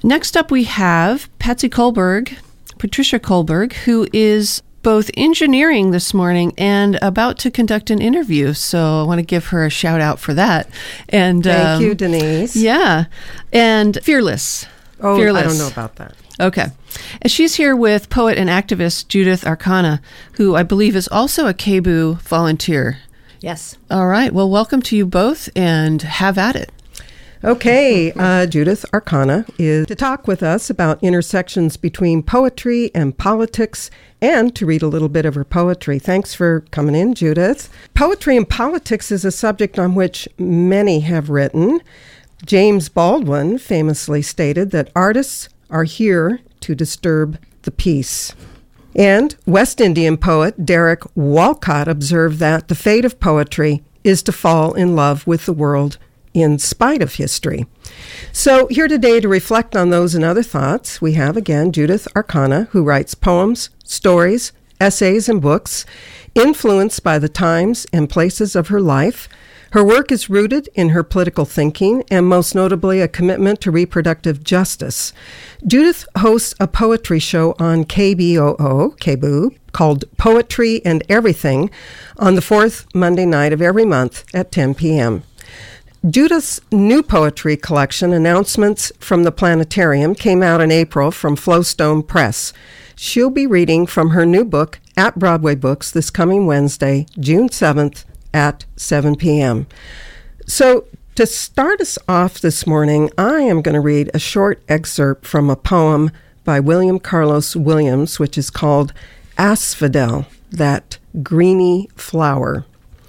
Next up, we have Patricia Kohlberg, who is both engineering this morning and about to conduct an interview. So I want to give her a shout out for that. And thank you, Denise. Yeah. And Fearless. Oh, Fearless. I don't know about that. Okay. And she's here with poet and activist Judith Arcana, who I believe is also a KBOO volunteer. Yes. All right. Well, welcome to you both, and have at it. Okay, Judith Arcana is to talk with us about intersections between poetry and politics, and to read a little bit of her poetry. Thanks for coming in, Judith. Poetry and politics is a subject on which many have written. James Baldwin famously stated that artists are here to disturb the peace. And West Indian poet Derek Walcott observed that the fate of poetry is to fall in love with the world in spite of history. So here today to reflect on those and other thoughts, we have again Judith Arcana, who writes poems, stories, essays, and books influenced by the times and places of her life. Her work is rooted in her political thinking and most notably a commitment to reproductive justice. Judith hosts a poetry show on KBOO, called Poetry and Everything, on the fourth Monday night of every month at 10 p.m. Judith's new poetry collection, Announcements from the Planetarium, came out in April from Flowstone Press. She'll be reading from her new book at Broadway Books this coming Wednesday, June 7th at 7 p.m. So to start us off this morning, I am going to read a short excerpt from a poem by William Carlos Williams, which is called Asphodel, That Greeny Flower.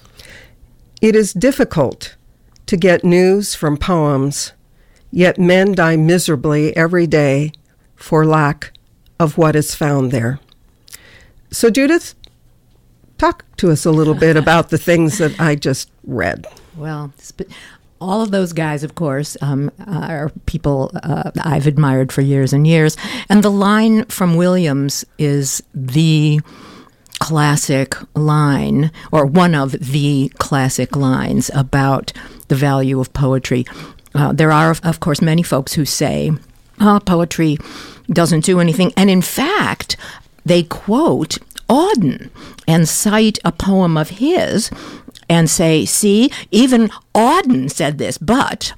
It is difficult to get news from poems, yet men die miserably every day for lack of what is found there. So Judith, talk to us a little bit about the things that I just read. Well, all of those guys, of course, are people I've admired for years and years. And the line from Williams is the classic line, or one of the classic lines about the value of poetry. There are, of course, many folks who say, poetry doesn't do anything. And in fact, they quote Auden and cite a poem of his and say, see, even Auden said this, but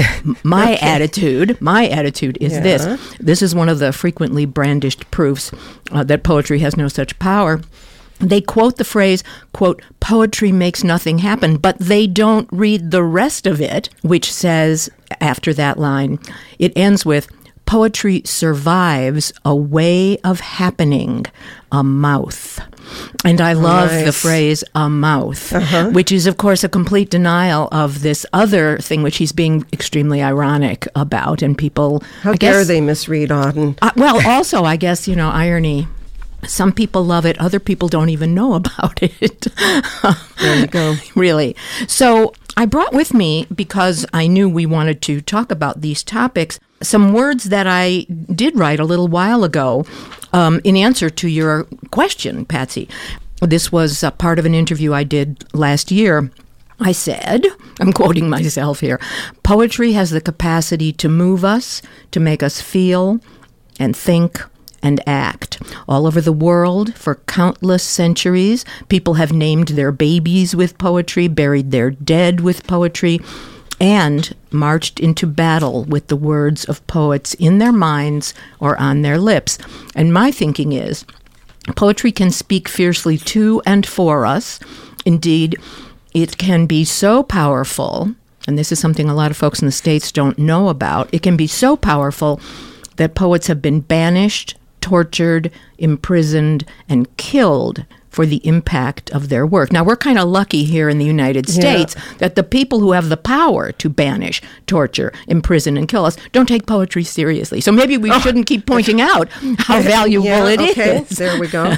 my attitude is this. This is one of the frequently brandished proofs that poetry has no such power. They quote the phrase, quote, poetry makes nothing happen, but they don't read the rest of it, which says, after that line, it ends with, poetry survives a way of happening, a mouth. And I love the phrase, a mouth, which is, of course, a complete denial of this other thing, which he's being extremely ironic about. And people... How dare they misread Auden? Well, also, I guess, irony... Some people love it. Other people don't even know about it. There you go. Really. So I brought with me, because I knew we wanted to talk about these topics, some words that I did write a little while ago in answer to your question, Patsy. This was a part of an interview I did last year. I said, I'm quoting myself here, poetry has the capacity to move us, to make us feel and think and act. All over the world, for countless centuries, people have named their babies with poetry, buried their dead with poetry, and marched into battle with the words of poets in their minds or on their lips. And my thinking is, poetry can speak fiercely to and for us. Indeed, it can be so powerful, and this is something a lot of folks in the States don't know about, it can be so powerful that poets have been banished, tortured, imprisoned, and killed for the impact of their work. Now, we're kind of lucky here in the United States that the people who have the power to banish, torture, imprison, and kill us don't take poetry seriously. So maybe we shouldn't keep pointing out how valuable it is. There we go.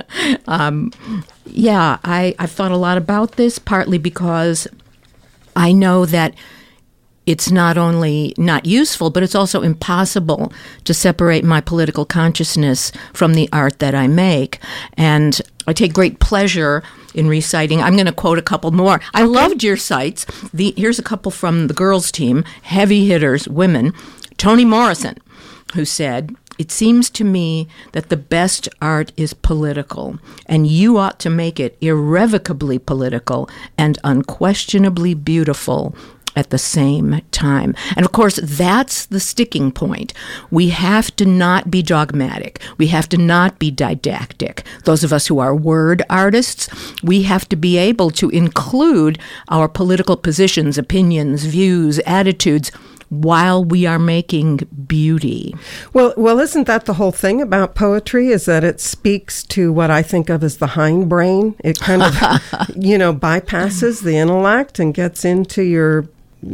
I've thought a lot about this, partly because I know that it's not only not useful, but it's also impossible to separate my political consciousness from the art that I make. And I take great pleasure in reciting. I'm going to quote a couple more. I loved your cites. Here's a couple from the girls' team, heavy hitters, women. Toni Morrison. who said, "It seems to me that the best art is political, and you ought to make it irrevocably political and unquestionably beautiful at the same time." And of course, that's the sticking point. We have to not be dogmatic. We have to not be didactic. Those of us who are word artists, we have to be able to include our political positions, opinions, views, attitudes while we are making beauty. Well, isn't that the whole thing about poetry, is that it speaks to what I think of as the hindbrain? It kind of, bypasses the intellect and gets into your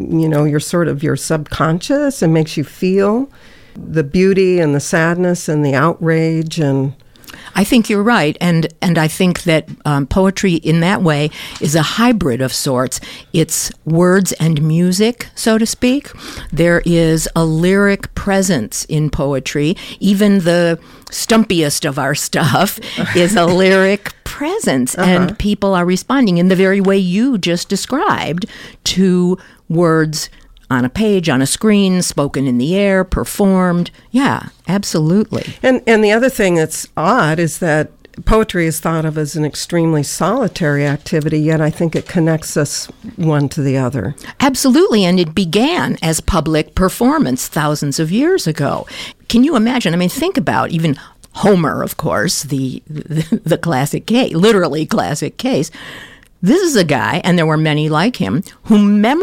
subconscious and makes you feel the beauty and the sadness and the outrage. And I think you're right, and I think that poetry in that way is a hybrid of sorts. It's words and music, so to speak. There is a lyric presence in poetry. Even the stumpiest of our stuff is a lyric presence, and people are responding in the very way you just described to words on a page, on a screen, spoken in the air, performed. Yeah, absolutely. And the other thing that's odd is that poetry is thought of as an extremely solitary activity, yet I think it connects us one to the other. Absolutely, and it began as public performance thousands of years ago. Can you imagine? I mean, think about even Homer, of course, the classic case, literally classic case. This is a guy, and there were many like him, who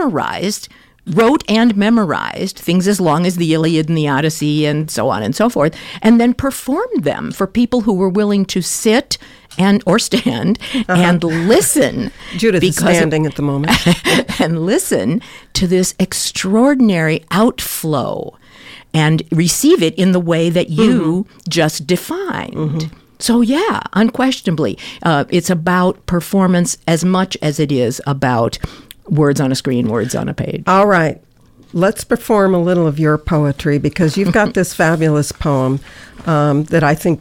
wrote and memorized things as long as the Iliad and the Odyssey and so on and so forth, and then performed them for people who were willing to sit or stand and listen. Judith is standing at the moment. And listen to this extraordinary outflow and receive it in the way that you just defined. So yeah, unquestionably, it's about performance as much as it is about words on a screen, words on a page. All right. Let's perform a little of your poetry, because you've got this fabulous poem that I think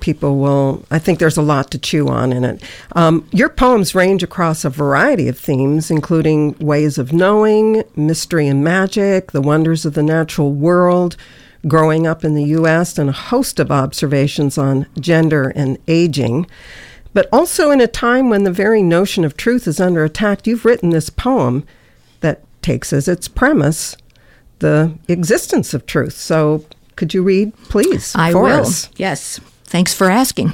I think there's a lot to chew on in it. Your poems range across a variety of themes, including ways of knowing, mystery and magic, the wonders of the natural world, growing up in the U.S., and a host of observations on gender and aging. But also in a time when the very notion of truth is under attack, you've written this poem that takes as its premise the existence of truth. So could you read, please, for us? Yes. Thanks for asking.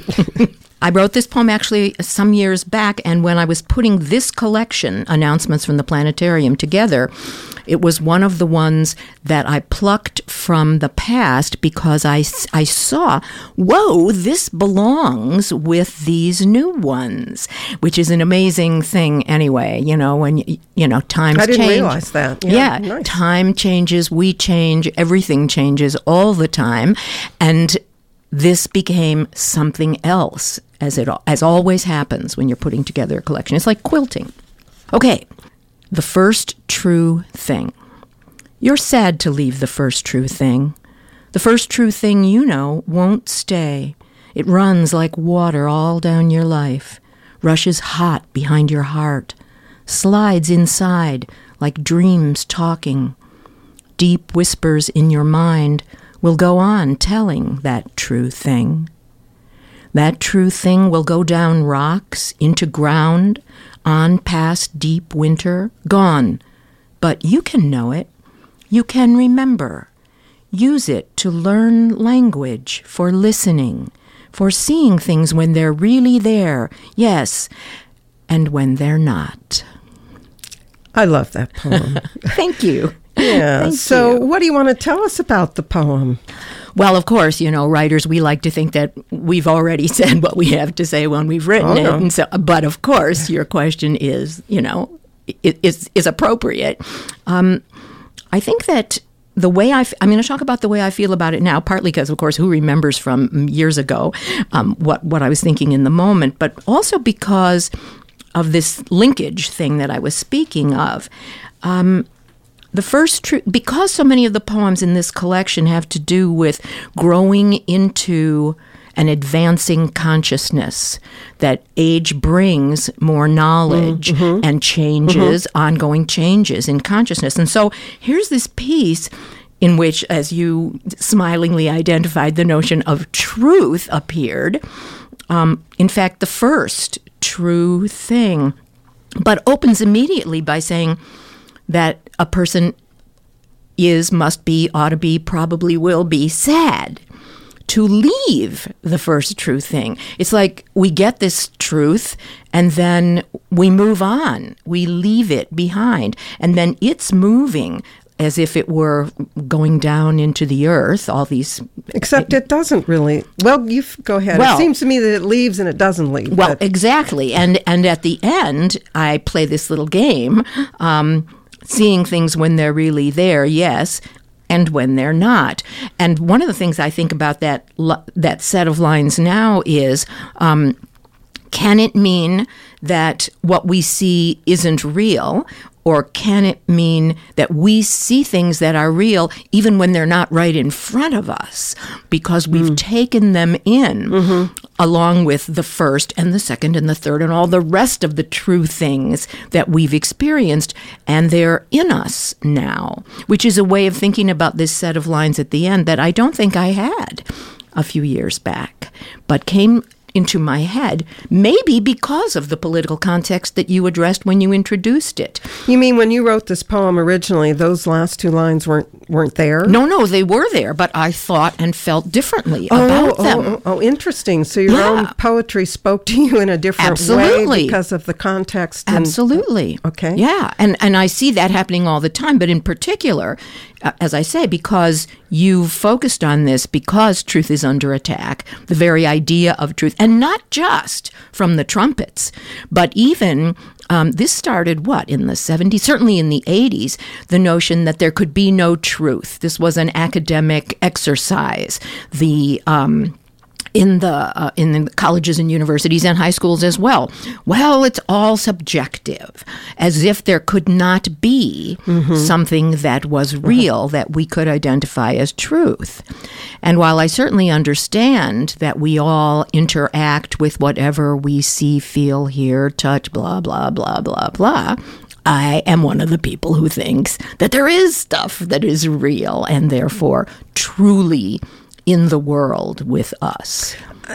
I wrote this poem actually some years back, and when I was putting this collection, Announcements from the Planetarium, together, it was one of the ones that I plucked from the past because I saw, whoa, this belongs with these new ones, which is an amazing thing anyway, when, times change. I didn't realize that. Yeah, nice. Time changes, we change, everything changes all the time, and this became something else, as always happens when you're putting together a collection. It's like quilting. Okay, the first true thing. You're sad to leave the first true thing. The first true thing won't stay. It runs like water all down your life, rushes hot behind your heart, slides inside like dreams talking. Deep whispers in your mind will go on telling that true thing. That true thing will go down rocks, into ground, on past deep winter, gone. But you can know it. You can remember. Use it to learn language, for listening, for seeing things when they're really there, yes, and when they're not. I love that poem. Thank you. Yeah. Thank so you. What do you want to tell us about the poem? Well, of course, writers, we like to think that we've already said what we have to say when we've written it. And so, but of course, your question is, is appropriate. I think that the way I'm going to talk about the way I feel about it now, partly because, of course, who remembers from years ago what I was thinking in the moment, but also because of this linkage thing that I was speaking of. The first truth, because so many of the poems in this collection have to do with growing into an advancing consciousness, that age brings more knowledge and changes, ongoing changes in consciousness. And so here's this piece in which, as you smilingly identified, the notion of truth appeared. In fact, the first true thing, but opens immediately by saying that a person is, must be, ought to be, probably will be sad to leave the first true thing. It's like we get this truth and then we move on. We leave it behind. And then it's moving as if it were going down into the earth, all these... Except it doesn't really. Well, you go ahead. Well, it seems to me that it leaves and it doesn't leave. Well, exactly. And at the end, I play this little game, seeing things when they're really there, yes, and when they're not. And one of the things I think about that set of lines now is, can it mean that what we see isn't real? Or can it mean that we see things that are real even when they're not right in front of us because we've taken them in along with the first and the second and the third and all the rest of the true things that we've experienced, and they're in us now, which is a way of thinking about this set of lines at the end that I don't think I had a few years back, but came into my head, maybe because of the political context that you addressed when you introduced it. You mean when you wrote this poem originally, those last two lines weren't there? No, they were there, but I thought and felt differently about them. Oh, interesting. So your own poetry spoke to you in a different way because of the context. Absolutely. Okay. Yeah, and I see that happening all the time, but in particular, as I say, because you've focused on this, because truth is under attack, the very idea of truth, and not just from the trumpets, but even this started, in the 70s, certainly in the 80s, the notion that there could be no truth. This was an academic exercise. In the colleges and universities and high schools as well. Well, it's all subjective, as if there could not be something that was real that we could identify as truth. And while I certainly understand that we all interact with whatever we see, feel, hear, touch, blah, blah, blah, blah, blah, I am one of the people who thinks that there is stuff that is real and therefore truly in the world with us.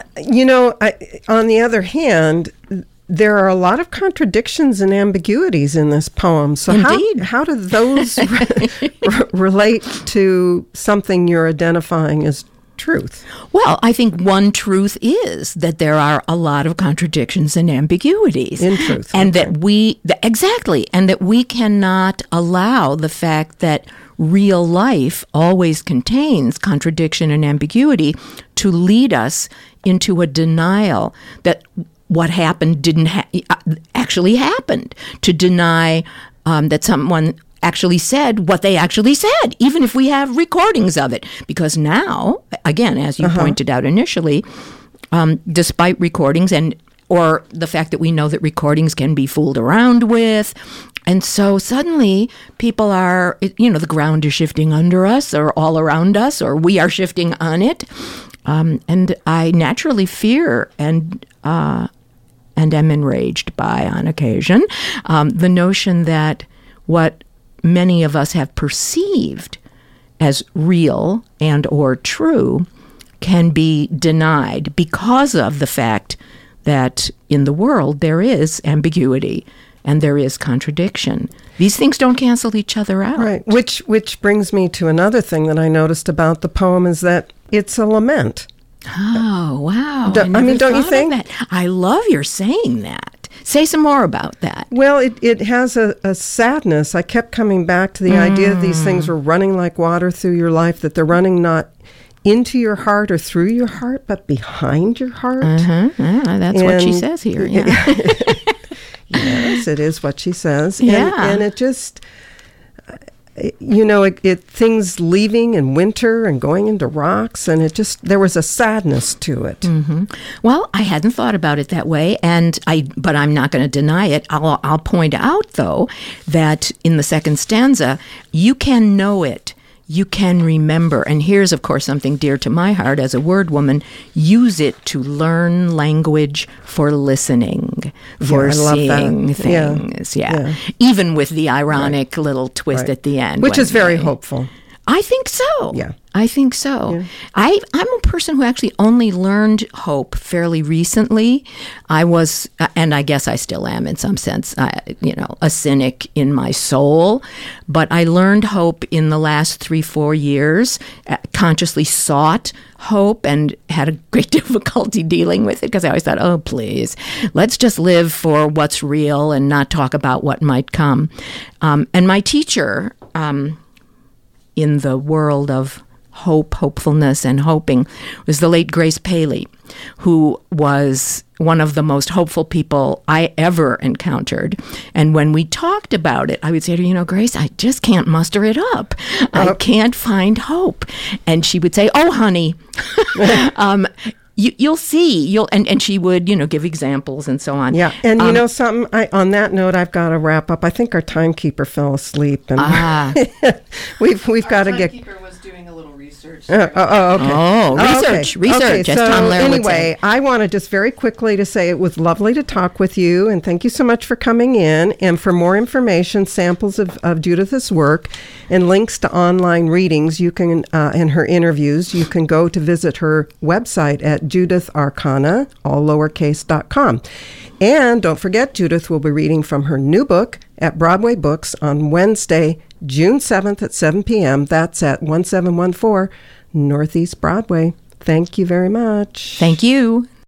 On the other hand, there are a lot of contradictions and ambiguities in this poem. So how do those relate to something you're identifying as truth? Well, I think one truth is that there are a lot of contradictions and ambiguities in truth, and that we cannot allow the fact that real life always contains contradiction and ambiguity to lead us into a denial that what happened didn't actually happened, to deny that someone actually said what they actually said, even if we have recordings of it. Because now, again, as you pointed out initially, despite recordings or the fact that we know that recordings can be fooled around with, and so suddenly people are, the ground is shifting under us or all around us, or we are shifting on it. And I naturally fear and am enraged by, on occasion, the notion that what many of us have perceived as real and or true can be denied because of the fact that in the world there is ambiguity and there is contradiction. These things don't cancel each other out. Right. Which brings me to another thing that I noticed about the poem is that it's a lament. Oh, wow. Don't you think? I love your saying that. Say some more about that. Well, it has a sadness. I kept coming back to the idea that these things were running like water through your life, that they're running not into your heart or through your heart, but behind your heart. That's what she says here. Yeah. Yes, it is what she says. Yeah. And it just, things leaving in winter and going into rocks, and there was a sadness to it. Mm-hmm. Well, I hadn't thought about it that way, but I'm not going to deny it. I'll point out, though, that in the second stanza, you can know it. You can remember, and here's, of course, something dear to my heart as a word woman, use it to learn language for listening, for seeing things. Yeah. Even with the ironic little twist at the end. Which is very hopeful. I think so. Yeah. I think so. Yeah. I'm a person who actually only learned hope fairly recently. I was, and I guess I still am in some sense, a cynic in my soul. But I learned hope in the last 3-4 years, consciously sought hope and had a great difficulty dealing with it because I always thought, oh, please, let's just live for what's real and not talk about what might come. And my teacher in the world of hopefulness, and hoping was the late Grace Paley, who was one of the most hopeful people I ever encountered. And when we talked about it, I would say to her, Grace, I just can't muster it up. I can't find hope. And she would say, oh, honey, you'll see. And she would, give examples and so on. Yeah. And you know something? On that note, I've got to wrap up. I think our timekeeper fell asleep, and we've got to get. Timekeeper was doing a little research. Okay. Research. As Tom Lehrer would say. I wanted just very quickly to say it was lovely to talk with you, and thank you so much for coming in. And for more information, samples of Judith's work, and links to online readings, you can and her interviews, you can go to visit her website at JudithArcana, all lowercase.com. And don't forget, Judith will be reading from her new book at Broadway Books on Wednesday, June 7th at 7 p.m. That's at 1714 Northeast Broadway. Thank you very much. Thank you.